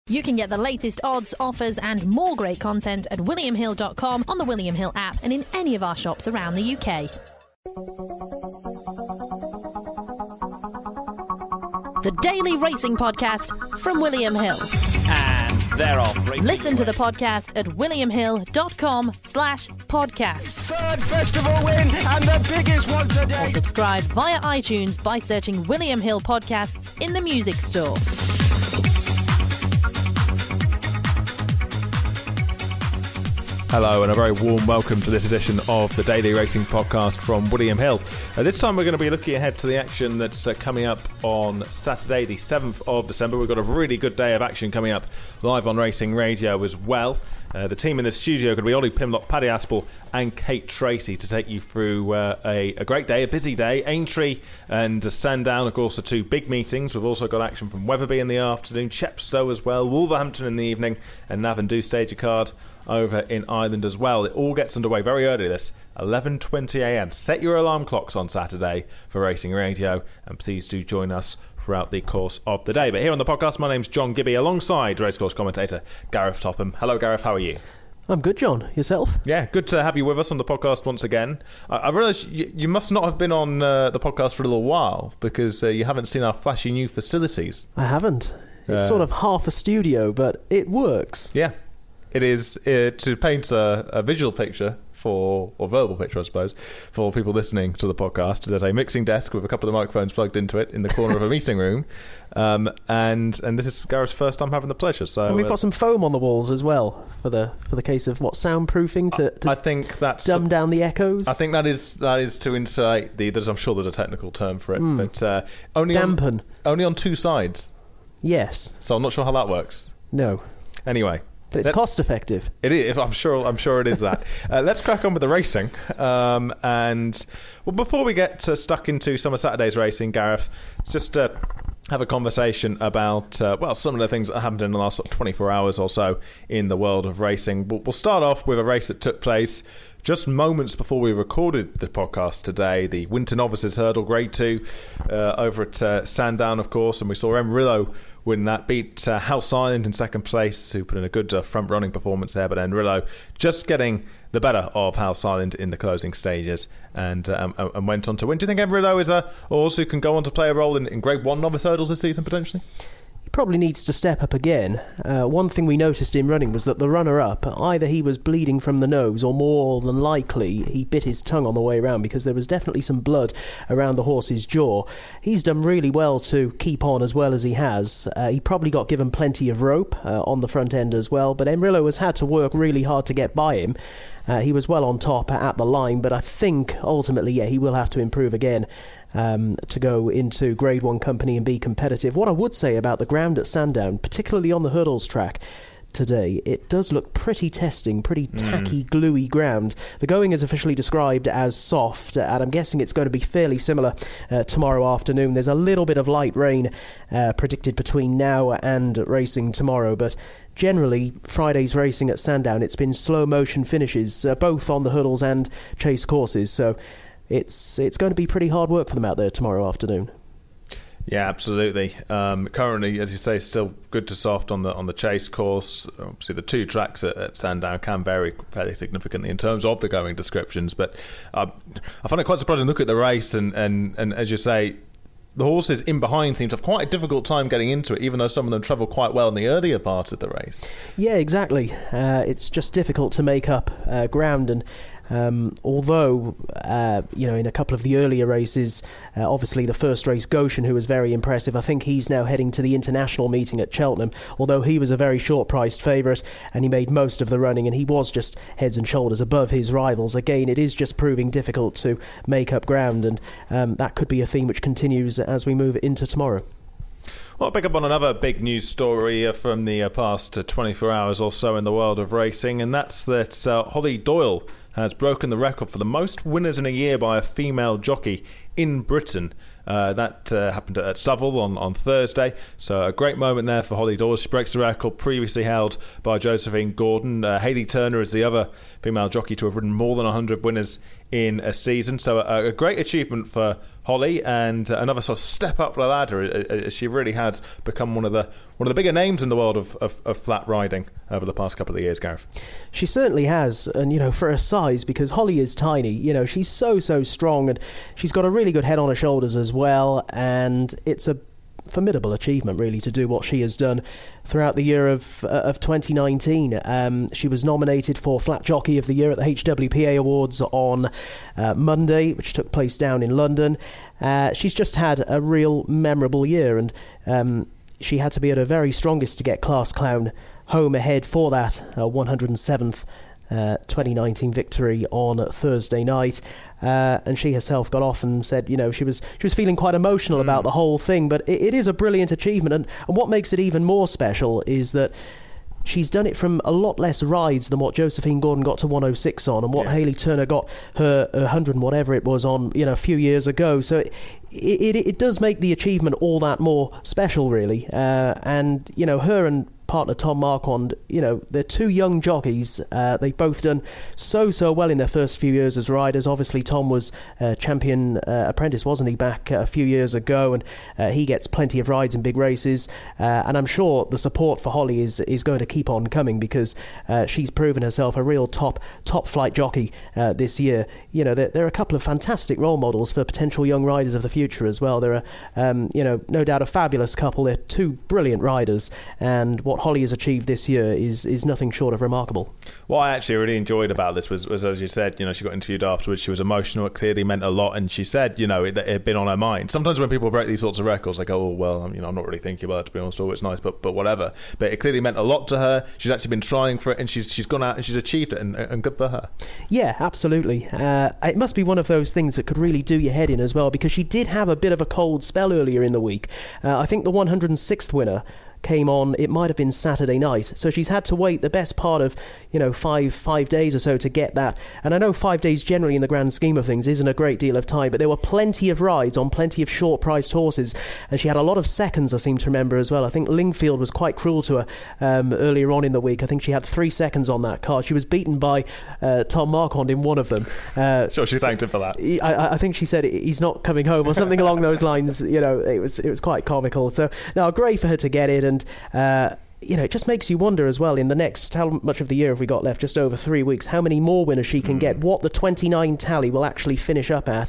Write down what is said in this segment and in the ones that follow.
You can get the latest odds, offers and more great content at williamhill.com, on the William Hill app and in any of our shops around the UK. The Daily Racing Podcast from William Hill. And they're off. Listen to the podcast at williamhill.com/podcast. Third festival win and the biggest one today. Or subscribe via iTunes by searching William Hill Podcasts in the music store. Hello and a very warm welcome to this edition of the Daily Racing Podcast from William Hill. This time we're going to be looking ahead to the action that's coming up on Saturday the 7th of December. We've got a really good day of action coming up live on Racing Radio as well. The team in the studio are going to be Ollie Pimlock, Paddy Aspel and Kate Tracy to take you through a great day, a busy day. Aintree and Sandown, of course, are two big meetings. We've also got action from Wetherby in the afternoon, Chepstow as well, Wolverhampton in the evening and Navan stage a card over in Ireland as well. It all gets underway very early this 11:20am. Set your alarm clocks on Saturday for Racing Radio and please do join us throughout the course of the day. But here on the podcast, my name's John Gibby alongside racecourse commentator Gareth Topham. Hello Gareth, how are you? I'm good, John. Yourself? Yeah, good to have you with us on the podcast once again. I realise you must not have been on the podcast for a little while because you haven't seen our flashy new facilities. I haven't. It's sort of half a studio, but it works. Yeah. It is to paint a visual picture or verbal picture, I suppose, for people listening to the podcast. There's a mixing desk with a couple of microphones plugged into it in the corner of a meeting room, and this is Gareth's first time having the pleasure. So and we've got some foam on the walls as well for the case of soundproofing to I think that's dumb down the echoes. I think that is to insulate I'm sure there's a technical term for it, but only dampen. Only on two sides. Yes. So I'm not sure how that works. No. Anyway. But it's cost effective. It is. I'm sure it is that. Let's crack on with the racing. Before we get stuck into some of Saturday's racing, Gareth, just have a conversation about some of the things that happened in the last 24 hours or so in the world of racing. We'll start off with a race that took place just moments before we recorded the podcast today, the Winter Novices Hurdle Grade 2 over at Sandown, of course, and we saw Enrillo win that, beat House Island in second place, who put in a good front-running performance there, but Enrillo just getting the better of House Island in the closing stages and went on to win. Do you think Enrillo is a horse who can go on to play a role in Grade 1 novice hurdles this season, potentially? He probably needs to step up again. One thing we noticed in running was that the runner-up, either he was bleeding from the nose or more than likely he bit his tongue on the way around because there was definitely some blood around the horse's jaw. He's done really well to keep on as well as he has. He probably got given plenty of rope on the front end as well, but Enrillo has had to work really hard to get by him. He was well on top at the line, but I think ultimately, he will have to improve again to go into Grade 1 company and be competitive. What I would say about the ground at Sandown, particularly on the hurdles track today, it does look pretty testing, pretty tacky, gluey ground. The going is officially described as soft, and I'm guessing it's going to be fairly similar tomorrow afternoon. There's a little bit of light rain predicted between now and racing tomorrow, but generally, Friday's racing at Sandown, it's been slow motion finishes, both on the hurdles and chase courses, so it's going to be pretty hard work for them out there tomorrow afternoon. Yeah, absolutely. Currently, as you say, still good to soft on the chase course. Obviously, the two tracks at Sandown can vary fairly significantly in terms of the going descriptions, but I find it quite surprising to look at the race and as you say, the horses in behind seem to have quite a difficult time getting into it, even though some of them travel quite well in the earlier part of the race. Yeah, exactly. It's just difficult to make up ground, and although in a couple of the earlier races, obviously the first race, Goshen, who was very impressive, I think he's now heading to the international meeting at Cheltenham, although he was a very short priced favourite and he made most of the running and he was just heads and shoulders above his rivals. Again, it is just proving difficult to make up ground, and that could be a theme which continues as we move into tomorrow. Well, I'll pick up on another big news story from the past 24 hours or so in the world of racing, and that's that Holly Doyle has broken the record for the most winners in a year by a female jockey in Britain. That happened at Southwell on Thursday, so a great moment there for Holly Doyle. She breaks the record previously held by Josephine Gordon. Hayley Turner is the other female jockey to have ridden more than 100 winners in a season, so a great achievement for Holly, and another sort of step up the ladder as she really has become one of the one of the bigger names in the world of flat riding over the past couple of years, Gareth. She certainly has, and for her size, because Holly is tiny, she's so strong, and she's got a really good head on her shoulders as well, and it's a formidable achievement really to do what she has done throughout the year of 2019. She was nominated for Flat Jockey of the Year at the HWPA Awards on Monday, which took place down in London. She's just had a real memorable year, and she had to be at her very strongest to get Class Clown home ahead for that 107th 2019 victory on Thursday night, and she herself got off and said she was feeling quite emotional about the whole thing, but it is a brilliant achievement, and what makes it even more special is that she's done it from a lot less rides than what Josephine Gordon got to 106 on, and what Hayley Turner got her 100 and whatever it was on a few years ago. So it does make the achievement all that more special really, and her and partner Tom Marquand, they're two young jockeys. They've both done so well in their first few years as riders. Obviously Tom was champion apprentice, wasn't he, back a few years ago, and he gets plenty of rides in big races, and I'm sure the support for Holly is going to keep on coming, because she's proven herself a real top flight jockey this year. There are a couple of fantastic role models for potential young riders of the future as well. There are no doubt a fabulous couple. They're two brilliant riders, and what Holly has achieved this year is nothing short of remarkable. What I actually really enjoyed about this was as you said, she got interviewed afterwards. She was emotional. It clearly meant a lot, and she said, it had been on her mind. Sometimes when people break these sorts of records, they go, "Oh well, I'm not really thinking about it, to be honest. Oh, it's nice, but whatever." But it clearly meant a lot to her. She's actually been trying for it, and she's gone out and she's achieved it, and good for her. Yeah, absolutely. It must be one of those things that could really do your head in as well, because she did have a bit of a cold spell earlier in the week. I think the 106th winner came on, it might have been Saturday night, so she's had to wait the best part of 5 days or so to get that. And I know 5 days generally in the grand scheme of things isn't a great deal of time, but there were plenty of rides on plenty of short priced horses, and she had a lot of seconds, I seem to remember as well. I think Lingfield was quite cruel to her earlier on in the week. I think she had 3 seconds on that card. She was beaten by Tom Marquand in one of them. Sure, she thanked him for that. I think she said he's not coming home or something along those lines. It was quite comical. So now great for her to get it. And it just makes you wonder as well, in the next, how much of the year have we got left? Just over 3 weeks. How many more winners she can get? What the 29 tally will actually finish up at?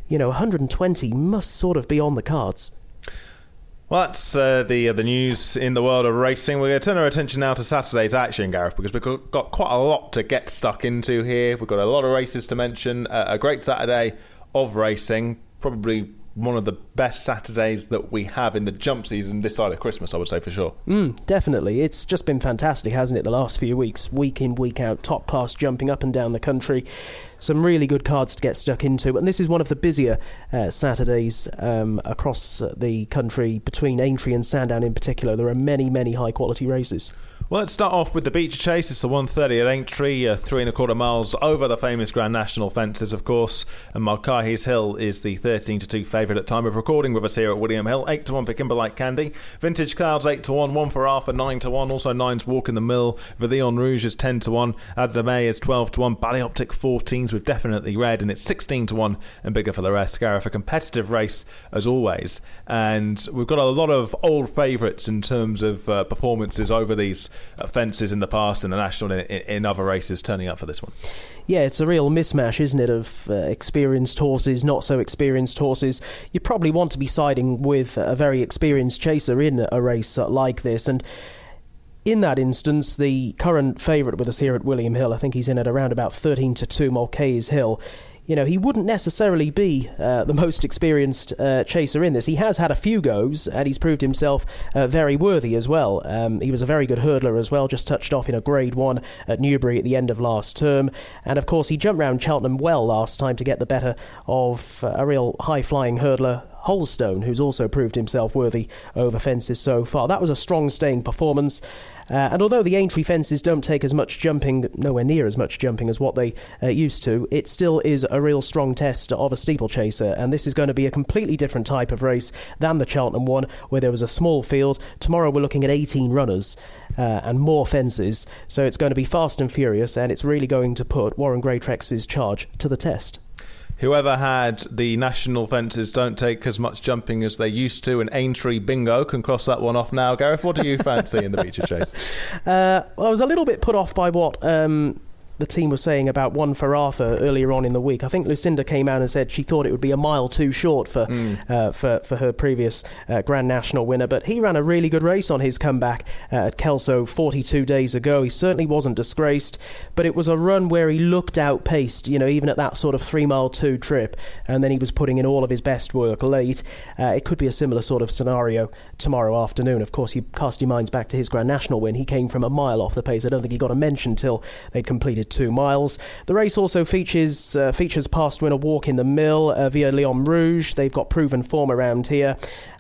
120 must sort of be on the cards. Well, that's the news in the world of racing. We're going to turn our attention now to Saturday's action, Gareth, because we've got quite a lot to get stuck into here. We've got a lot of races to mention. A great Saturday of racing, probably one of the best Saturdays that we have in the jump season this side of Christmas, I would say, for sure. Definitely. It's just been fantastic, hasn't it, the last few weeks? Week in, week out, top class jumping up and down the country. Some really good cards to get stuck into, and this is one of the busier Saturdays across the country. Between Aintree and Sandown in particular, there are many high quality races. Well, let's start off with the Beach Chase. It's the 1:30 at Aintree, 3.25 miles over the famous Grand National fences, of course. And Mulcahy's Hill is the 13-2 favourite at time of recording with us here at William Hill. 8-1 for Kimberlite Candy. Vintage Clouds 8-1, 1 for Arthur 9-1. Also 9's Walk in the Mill. Vivillon Rouge is 10-1. Adamay is 12-1. Ballyoptic 14s with Definitely Red, and it's 16-1 and bigger for the rest. Gareth, a competitive race as always, and we've got a lot of old favourites in terms of performances over these fences in the past, in the National, in other races, turning up for this one. Yeah, it's a real mismatch, isn't it, of experienced horses, not so experienced horses. You probably want to be siding with a very experienced chaser in a race like this, and in that instance, the current favourite with us here at William Hill, I think he's in at around about 13-2, Mulcahy's Hill. He wouldn't necessarily be the most experienced chaser in this. He has had a few goes, and he's proved himself very worthy as well. He was a very good hurdler as well, just touched off in a Grade 1 at Newbury at the end of last term. And of course, he jumped round Cheltenham well last time to get the better of a real high-flying hurdler, Holstone, who's also proved himself worthy over fences so far. That was a strong staying performance. And although the Aintree fences don't take as much jumping, nowhere near as much jumping as what they used to, it still is a real strong test of a steeplechaser, and this is going to be a completely different type of race than the Cheltenham one, where there was a small field. Tomorrow we're looking at 18 runners and more fences, so it's going to be fast and furious, and it's really going to put Warren Greytrex's charge to the test. Whoever had the national fences don't take as much jumping as they used to, and Aintree Bingo can cross that one off now. Gareth, what do you fancy in the Beecher Chase? Well, I was a little bit put off by what the team was saying about One for Arthur earlier on in the week. I think Lucinda came out and said she thought it would be a mile too short for her previous Grand National winner, but he ran a really good race on his comeback at Kelso 42 days ago. He certainly wasn't disgraced, but it was a run where he looked outpaced, even at that sort of 3 mile 2 trip, and then he was putting in all of his best work late. It could be a similar sort of scenario tomorrow afternoon. Of course, you cast your minds back to his Grand National win. He came from a mile off the pace. I don't think he got a mention till they'd completed 2 miles. The race also features past winner Walk in the Mill via Leon Rouge. They've got proven form around here.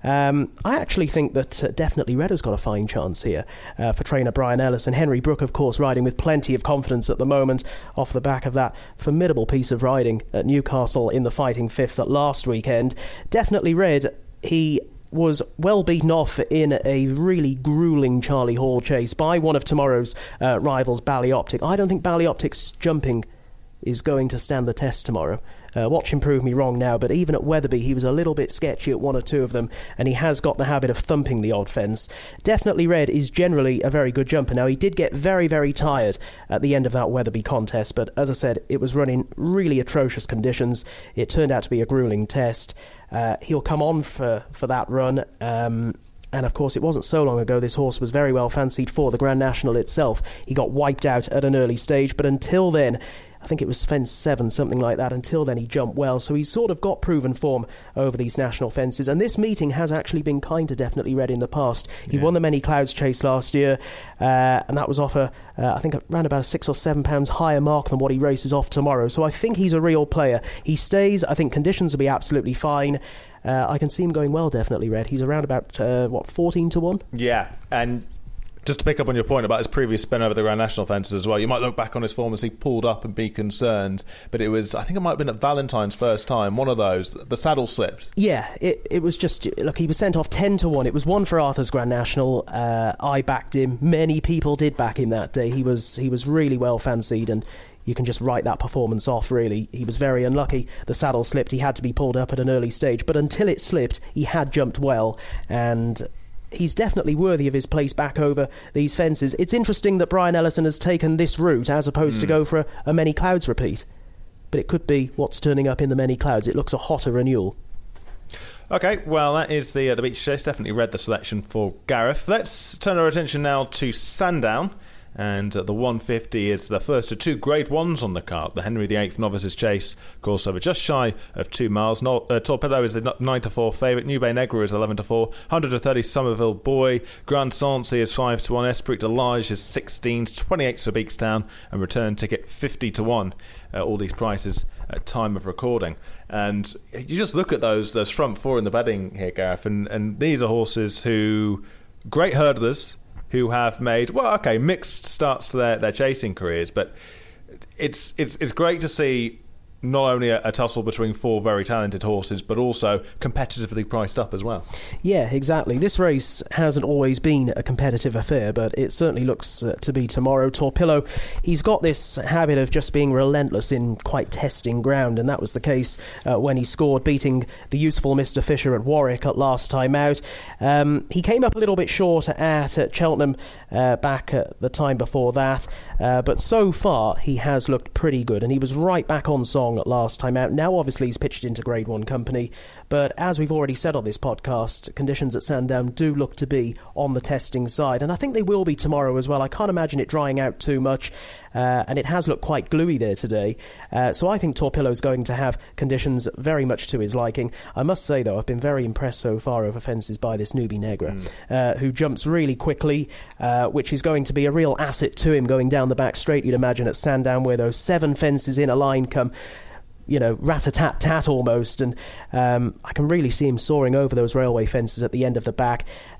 I actually think that Definitely Red has got a fine chance here for trainer Brian Ellis, and Henry Brook, of course, riding with plenty of confidence at the moment off the back of that formidable piece of riding at Newcastle in the Fighting Fifth at last weekend. Definitely Red, he was well beaten off in a really gruelling Charlie Hall chase by one of tomorrow's rivals, Ballyoptic. I don't think Ballyoptic's jumping is going to stand the test tomorrow. Watch him prove me wrong now, but even at Wetherby he was a little bit sketchy at one or two of them, and he has got the habit of thumping the odd fence. Definitely Red is generally a very good jumper. Now, he did get very, very tired at the end of that Wetherby contest, but as I said, it was running really atrocious conditions. It turned out to be a gruelling test. He'll come on for that run. And of course, it wasn't so long ago this horse was very well fancied for the Grand National itself. He got wiped out at an early stage, but until then, I think it was fence 7, something like that. Until then, he jumped well. So he's sort of got proven form over these national fences. And this meeting has actually been kind to Definitely Red in the past. He won the Many Clouds Chase last year, and that was off I think around about a £6 or £7 higher mark than what he races off tomorrow. So I think he's a real player. He stays. I think conditions will be absolutely fine. I can see him going well, Definitely Red. He's around about, 14 to 1? Yeah, and just to pick up on your point about his previous spin over the Grand National fences as well, you might look back on his form as he pulled up and be concerned, but it was, I think it might have been at Valentine's first time, one of those, the saddle slipped. Yeah, it was just, look, he was sent off 10 to 1. It was One for Arthur's Grand National. I backed him. Many people did back him that day. He was really well fancied, and you can just write that performance off, really. He was very unlucky. The saddle slipped. He had to be pulled up at an early stage, but until it slipped, he had jumped well, and he's definitely worthy of his place back over these fences. It's interesting that Brian Ellison has taken this route as opposed to go for a Many Clouds repeat. But it could be what's turning up in the Many Clouds. It looks a hotter renewal. Okay, well, that is the Beecher Chase. Definitely read the selection for Gareth. Let's turn our attention now to Sandown. And the 150 is the first of 2 Grade 1s on the card. The Henry VIII Novices Chase, course over just shy of 2 miles. Torpedo is the 9 to 4 favourite. New Bay Negra is 11 to 4. 130 Somerville Boy. Grand Sancy is 5 to 1. Esprit de Lage is 16. 28 for Beakstown. And return ticket 50 to 1. All these prices at time of recording. And you just look at those front 4 in the betting here, Gareth, and these are horses who, great hurdlers, who have made, mixed starts to their chasing careers, but it's great to see not only a tussle between 4 very talented horses, but also competitively priced up as well. Yeah, exactly. This race hasn't always been a competitive affair, but it certainly looks to be tomorrow. Torpillo, he's got this habit of just being relentless in quite testing ground, and that was the case when he scored, beating the useful Mr. Fisher at Warwick at last time out. He came up a little bit short at Cheltenham back at the time before that, but so far he has looked pretty good, and he was right back on song at last time out. Now obviously he's pitched into Grade 1 company, but as we've already said on this podcast, conditions at Sandown do look to be on the testing side, and I think they will be tomorrow as well. I can't imagine it drying out too much, and it has looked quite gluey there today, so I think Torpillo's going to have conditions very much to his liking. I must say though, I've been very impressed so far over fences by this Newbie Negra, who jumps really quickly, which is going to be a real asset to him going down the back straight, you'd imagine, at Sandown, where those 7 fences in a line come, rat-a-tat-tat almost, and I can really see him soaring over those railway fences at the end of the back.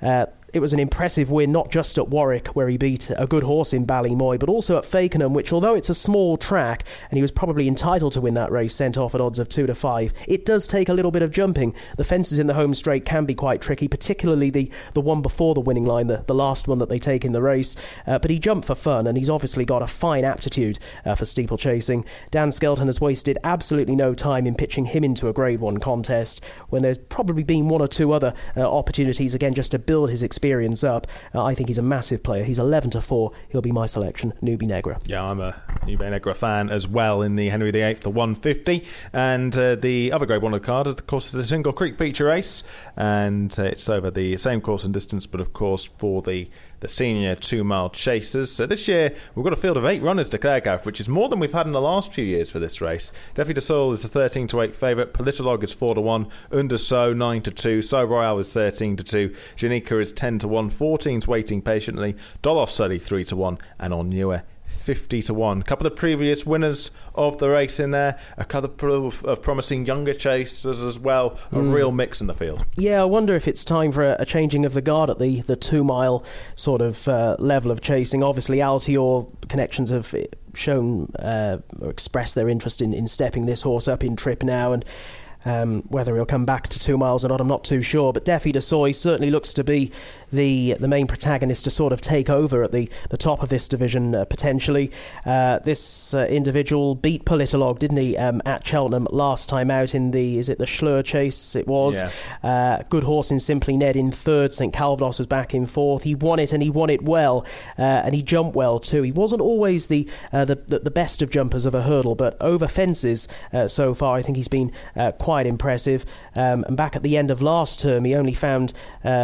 it was an impressive win, not just at Warwick, where he beat a good horse in Ballymoy, but also at Fakenham, which, although it's a small track, and he was probably entitled to win that race, sent off at odds of 2-5, it does take a little bit of jumping. The fences in the home straight can be quite tricky, particularly the one before the winning line, the last one that they take in the race. But he jumped for fun, and he's obviously got a fine aptitude for steeplechasing. Dan Skelton has wasted absolutely no time in pitching him into a Grade 1 contest, when there's probably been one or two other opportunities, again, just to build his experience up. I think he's a massive player. He's 11-4. He'll be my selection, Newbie Negra. Yeah, I'm a Newbie Negra fan as well in the Henry VIII, the 150. And the other Grade 1 of the card, of course, is the Tingle Creek feature race. And it's over the same course and distance, but of course for the senior 2-mile chasers. So this year we've got a field of 8 runners declared, Gareth, which is more than we've had in the last few years for this race. Defi de Sol is the 13-8 favourite. Politolog is 4-1. Underso 9-2. So Royale is 13-2. Janika is 10-1. 14's Waiting Patiently. Dolof Sully 3-1. And Onua 50-1. A couple of previous winners of the race in there, a couple of promising younger chasers as well, a real mix in the field. Yeah, I wonder if it's time for a changing of the guard at the 2-mile sort of level of chasing. Obviously Altior connections have shown or expressed their interest in stepping this horse up in trip now, and whether he'll come back to 2 miles or not, I'm not too sure. But Defi de Soy certainly looks to be the main protagonist to sort of take over at the top of this division potentially. This individual beat Politolog, didn't he, at Cheltenham last time out in the Schlur Chase? It was. Yeah. Good horse in Simply Ned in third. St Calvados was back in fourth. He won it, and he won it well, and he jumped well too. He wasn't always the best of jumpers of a hurdle, but over fences so far I think he's been quite impressive. And back at the end of last term he only found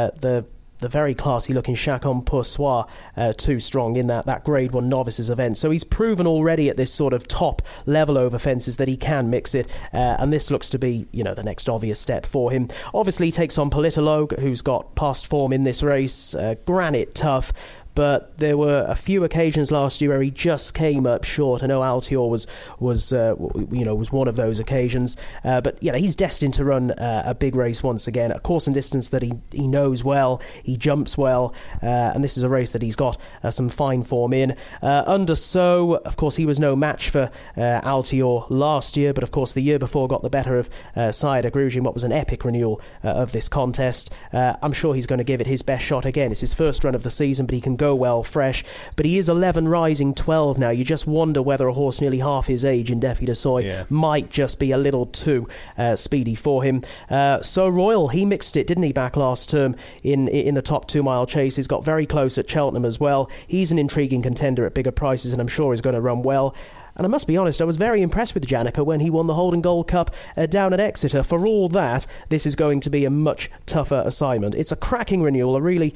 the very classy-looking Chacon Poursoir too strong in that Grade 1 novices event. So he's proven already at this sort of top level over fences that he can mix it, and this looks to be, the next obvious step for him. Obviously he takes on Politolog, who's got past form in this race, granite tough, but there were a few occasions last year where he just came up short. I know Altior was one of those occasions, but he's destined to run a big race once again, a course and distance that he knows well, he jumps well, and this is a race that he's got some fine form in. Underso, of course, he was no match for Altior last year, but of course the year before got the better of Saida Gruji in what was an epic renewal of this contest. I'm sure he's going to give it his best shot again. It's his first run of the season, but he can go well fresh, but he is 11 rising 12 now. You just wonder whether a horse nearly half his age in Defi de Soy might just be a little too speedy for him. So Royal, he mixed it, didn't he, back last term in the top 2 mile chases, got very close at Cheltenham as well. He's an intriguing contender at bigger prices, and I'm sure he's going to run well. And I must be honest, I was very impressed with Janica when he won the Holden Gold Cup down at Exeter. For all that, this is going to be a much tougher assignment. It's a cracking renewal, a really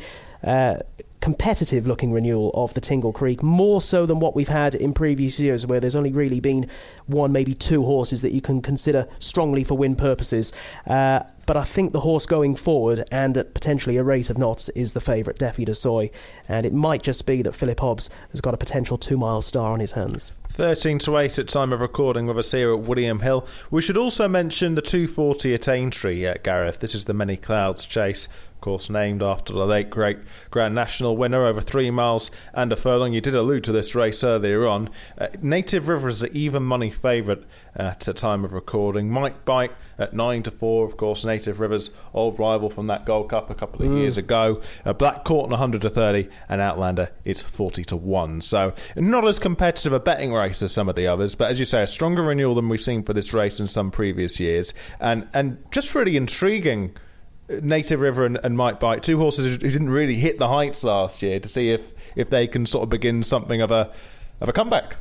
competitive looking renewal of the Tingle Creek, more so than what we've had in previous years, where there's only really been one, maybe two horses that you can consider strongly for win purposes. But I think the horse going forward, and at potentially a rate of knots, is the favourite, Defi de Soy, and it might just be that Philip Hobbs has got a potential 2 mile star on his hands. 13-8 at time of recording with us here at William Hill. We should also mention the 240 at Aintree, Gareth. This is the Many Clouds Chase, of course named after the late great Grand National winner, over 3 miles and a furlong. You did allude to this race earlier on. Native River is the even money favourite at the time of recording. Mike Bite at 9-4, of course, Native River's old rival from that Gold Cup a couple of years ago. Black Courtney 100-30, and Outlander is 40-1. So not as competitive a betting race as some of the others, but as you say, a stronger renewal than we've seen for this race in some previous years, and just really intriguing. Native River and Mike Bite, two horses who didn't really hit the heights last year, to see if they can sort of begin something of a comeback.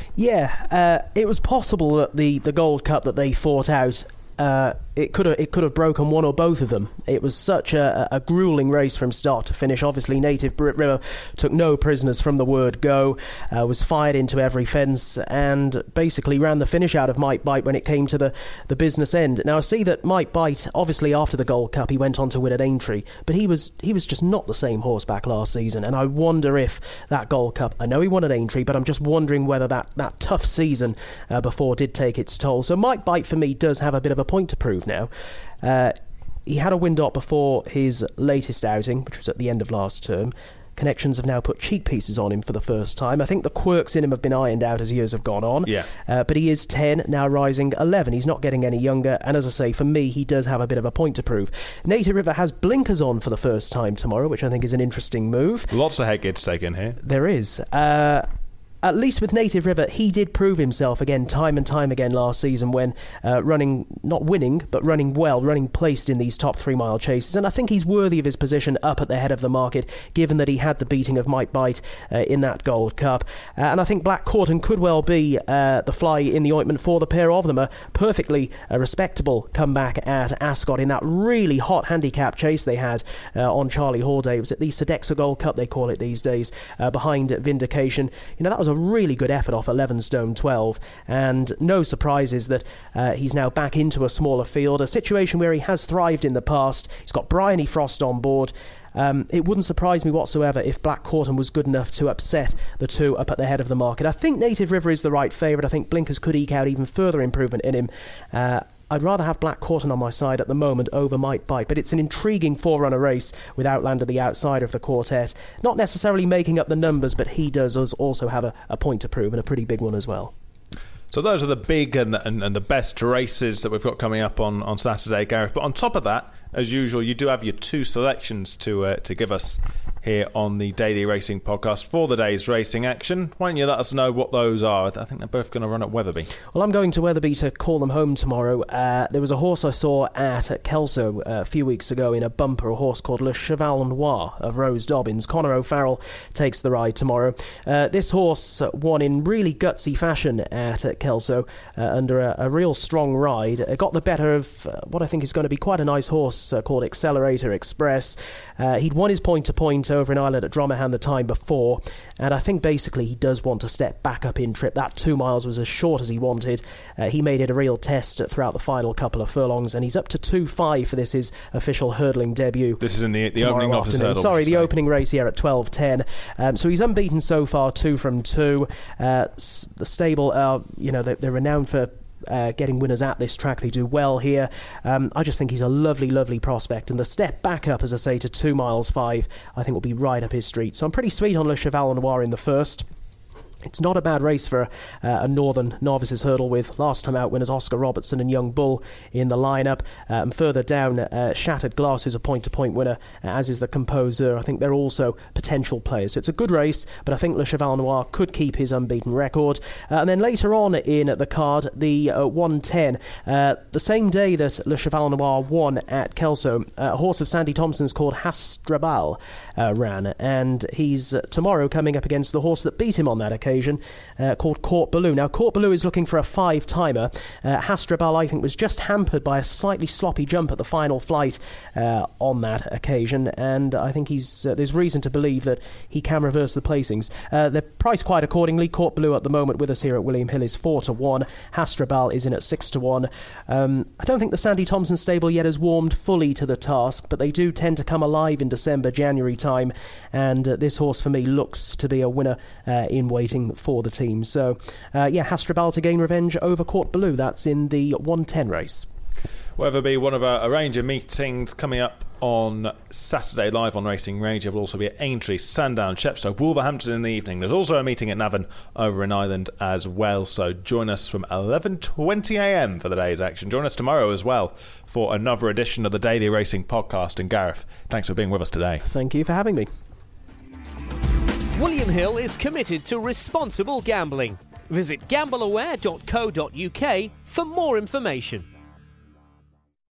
Yeah, it was possible that the Gold Cup that they fought out, it could have broken one or both of them. It was such a gruelling race from start to finish. Obviously, Native River took no prisoners from the word go, was fired into every fence, and basically ran the finish out of Mike Bite when it came to the business end. Now, I see that Mike Bite, obviously after the Gold Cup, he went on to win at Aintree, but he was just not the same horseback last season, and I wonder if that Gold Cup, I know he won at Aintree, but I'm just wondering whether that tough season before did take its toll. So Mike Bite, for me, does have a bit of a point to prove now. he had a Windop before his latest outing, which was at the end of last term. Connections have now put cheek pieces on him for the first time. I think the quirks in him have been ironed out as years have gone on. Yeah. But he is 10, now rising 11. He's not getting any younger. And as I say, for me, he does have a bit of a point to prove. Native River has blinkers on for the first time tomorrow, which I think is an interesting move. Lots of head-gear to take in here. There is. At least with Native River, he did prove himself again, time and time again last season when running, not winning, but running well, running placed in these top 3 mile chases. And I think he's worthy of his position up at the head of the market, given that he had the beating of Mike Bite in that Gold Cup. And I think Black Corton could well be the fly in the ointment for the pair of them. A perfectly respectable comeback at Ascot in that really hot handicap chase they had on Charlie Haughday. It was at the Sodexo Gold Cup, they call it these days, behind Vindication. You know, that was a really good effort off 11 stone 12, and no surprises that he's now back into a smaller field, a situation where he has thrived in the past. He's got Bryony Frost on board. It wouldn't surprise me whatsoever if Black Corton was good enough to upset the two up at the head of the market. I think Native River is the right favourite. I think blinkers could eke out even further improvement in him. I'd rather have Black Corton on my side at the moment over Mike Bite, but it's an intriguing 4-runner race with Outlander the outside of the quartet. Not necessarily making up the numbers, but he does also have a point to prove, and a pretty big one as well. So those are the big and the best races that we've got coming up on Saturday, Gareth. But on top of that, as usual, you do have your 2 selections to give us here on the Daily Racing Podcast for the day's racing action. Why don't you let us know what those are? I think they're both going to run at Wetherby. Well, I'm going to Wetherby to call them home tomorrow. There was a horse I saw at Kelso a few weeks ago in a bumper, a horse called Le Cheval Noir of Rose Dobbins. Conor O'Farrell takes the ride tomorrow. This horse won in really gutsy fashion at Kelso under a real strong ride. Got the better of what I think is going to be quite a nice horse called Accelerator Express. He'd won his point-to-point over in Ireland at Dromahan the time before, and I think basically he does want to step back up in trip. That 2 miles was as short as he wanted. He made it a real test throughout the final couple of furlongs, and he's up to 2.5 for his official hurdling debut. This is in the opening office hurdle. Sorry, the opening race here at 12:10. So he's unbeaten so far, 2 from 2. The stable, they're renowned for getting winners at this track. They do well here. I just think he's a lovely, lovely prospect, and the step back up, as I say, to 2 miles 5, I think will be right up his street. So I'm pretty sweet on Le Cheval Noir in the first. It's not a bad race for a Northern Novices Hurdle with last time out winners Oscar Robertson and Young Bull in the lineup. And further down, Shattered Glass, who's a point-to-point winner, as is the Composer. I think they're also potential players. So it's a good race, but I think Le Cheval Noir could keep his unbeaten record. And then later on in the card, the 110. The same day that Le Cheval Noir won at Kelso, a horse of Sandy Thompson's called Hastrabal ran. And he's tomorrow coming up against the horse that beat him on that occasion, called Court Ballou. Now, Court Ballou is looking for a 5-timer. Hastrabal, I think, was just hampered by a slightly sloppy jump at the final flight on that occasion, and I think there's reason to believe that he can reverse the placings. They're priced quite accordingly. Court Ballou at the moment with us here at William Hill is 4-1. Hastrabal is in at 6-1. I don't think the Sandy Thompson stable yet has warmed fully to the task, but they do tend to come alive in December, January time, and this horse for me looks to be a winner in waiting for the team. So, Hastrabal to gain revenge over Court Ballou. That's in the 110 race. Wetherby, one of a range of meetings coming up on Saturday live on Racing Ranger. Will also be at Aintree, Sandown, Chepstow, Wolverhampton in the evening. There's also a meeting at Navan over in Ireland as well, so join us from 11:20am for the day's action. Join us tomorrow as well for another edition of the Daily Racing Podcast. And Gareth, thanks for being with us today. Thank you for having me. William Hill is committed to responsible gambling. Visit gambleaware.co.uk for more information.